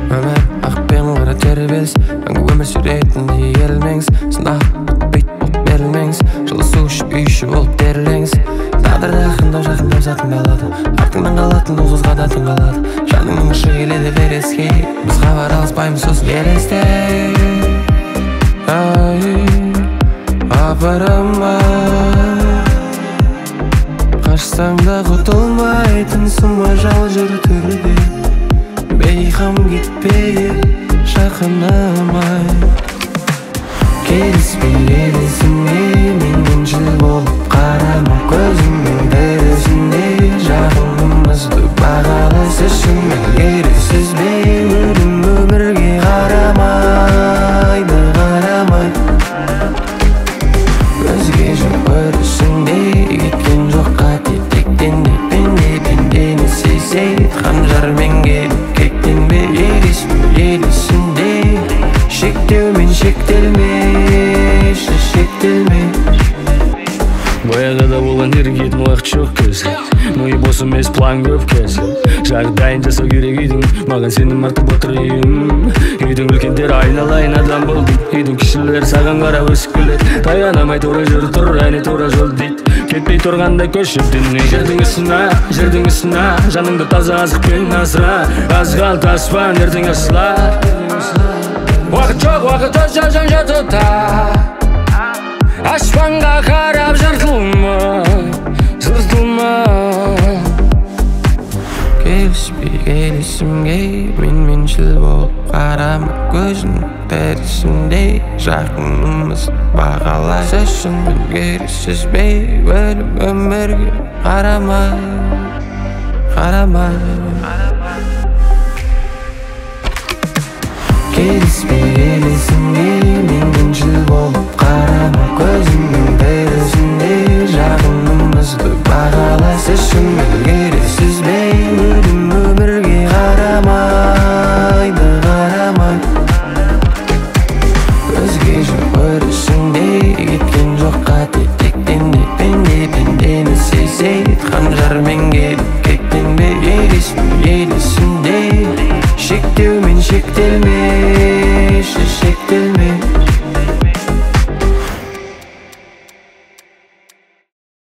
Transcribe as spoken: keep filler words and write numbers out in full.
Өмір ақ пен қара тербеліс, мәңгі өмір сүретіндей ерілмеңіз. Сынақ бітпейді болып берілмеңіз, жылысу ішіп үй іші болып берілеңіз. Тағдырды ақындау жақындау сатын қалады, артыңнан қалатын ол қызға да түн қалады. Жаныңның ұшы келеді вереске, біз хабар алыспаймыз сосын елесте. Ай, апырым ай, қашсаң да құтылмайтынсың ба жал жүр түрде. Бейхам кетпей жақыным ай. Келіспей елесіңе менен жыл болып қарама, көзіңнің дәрісінде жағыңымызды бағалас үшін. Мен ересіз бе өлім өмірге қарамайды, қарамай. Өзге жоқ өрісінде кеткен жоқ қате тектен де пенде пендені сезеді. Қанжармен келіп кектенбе елеспе елесінде, шектеумен шектелме, шектелме. Баяғыда болған ерігетін уақыт жоқ көзі, миы бос емес план көп кәзі. Жағдайын жасау керек үйдің, маған сенім артып отыр үйім. Үйдің үлкендері айналайын адам бол дейді, үйдің кішілер саған қарап өсіп келеді. Таянамай тура жүр тұр, әне тура жол дейді. Кетпей тұрғандай көшіп дүние жердің үстіне, жердің үстіне. Жаныңды таза азықпен асыра, азғалт аспан ертең асылар. Уақыт жоқ, уақыт өз жазан жатыда, аспанға қарап жыртылма, жыртылма. Келіспей келісімге менменшіл болып қарама, көзіңнің дәрісінде жақынымыз бағалас үшін. Мен керісіз бе өлім өмірге қарамай, қарамай. Келіспей келісімге менменшіл болып қарама, көзіңнің дәрісінде жағынымызды бағалас үшін. Мен керісіз бе өлім өмірге қарамайды, қарамай. Өзге жоқ өрісінде кеткен жоқ қате тектен де пенде пендені сезеді. Қанжармен келіп кектенбе елеспе елесінде, шектеумен шектелме, шектелме.